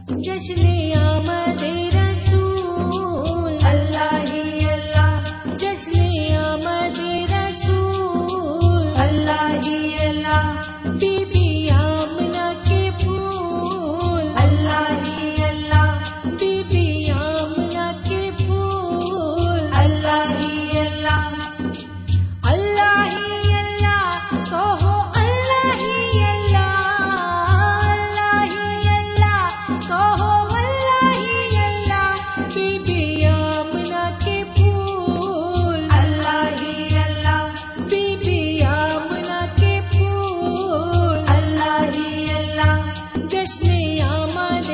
جشن آمد رسول اللہ ہی اللہ، جشن آمد رسول اللہ ہی اللہ، بی بی آمنہ کے پھول اللہ ہی اللہ، بی بی آمنہ کے پھول اللہ ہی اللہ، اللہ ہی اللہ کہو اللہ ہی اللہ، اللہ ہی اللہ کہو اللہ ہی اللہ، بی بی آمنہ کے پھول اللہ ہی اللہ، بی بی آمنہ کے پھول اللہ ہی اللہ، جشن آمد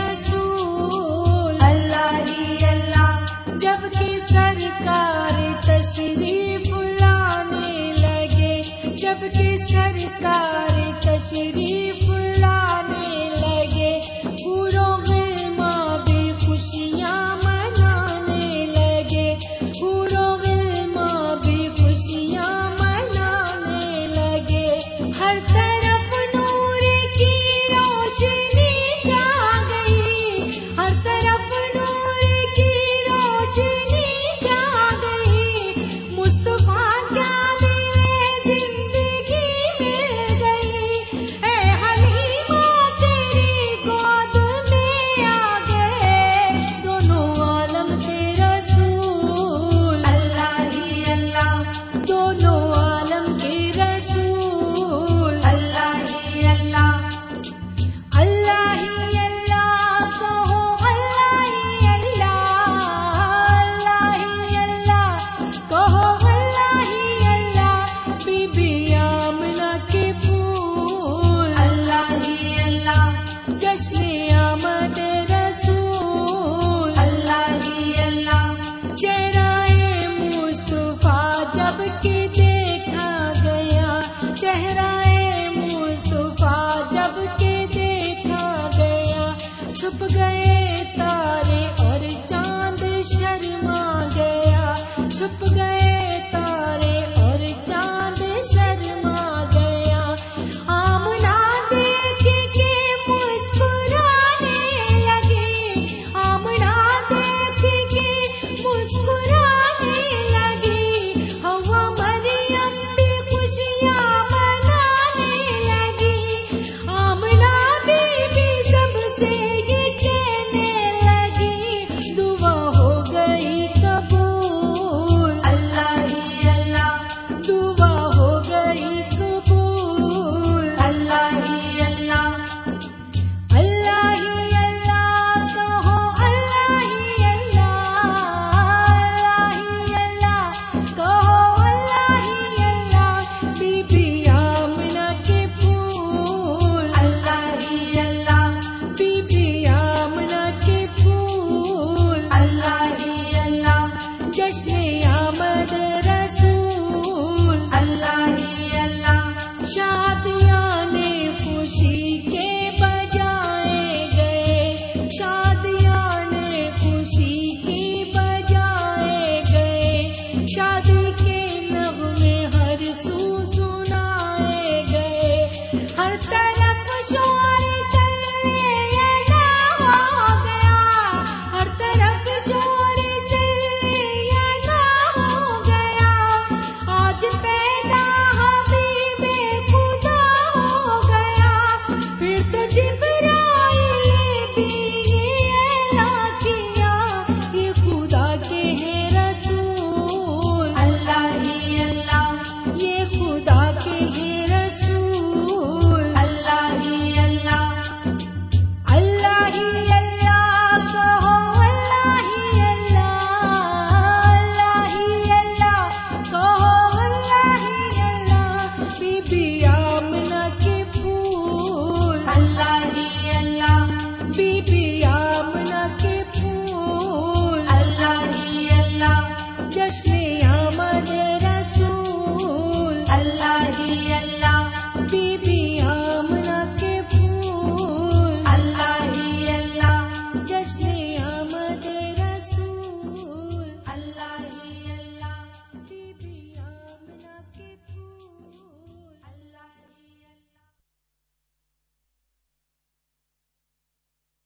رسول اللہ ہی اللہ، جب کہ سرکار تشریف لانے لگے، جب کہ سرکار تشریف لانے لگے، حوروں غلماں بھی خوشیاں منانے لگے، حوروں غلماں بھی خوشیاں منانے لگے، ہر طرف نور کی روشنی چھا گئی، ہر طرف نور کی روشنی چھا گئی، مصطفیٰ کیا ملے زندگی مل گئی، اے حلیمہ تیری گود میں آ گئے دونوں عالم کے رسول اللہ ہی اللہ، دونوں عالم کے رسول اللہ ہی اللہ، اللہ ہی اللہ کہو اللہ ہی اللہ، اللہ ہی اللہ کہو اللہ ہی اللہ، بی بی آمنہ کے پھول اللہ ہی اللہ، جشن آمد رسول اللہ ہی اللہ، چہرہ مصطفیٰ جب کہ دیکھا گیا، چہرہ مصطفیٰ جب کہ دیکھا گیا، چھپ گئے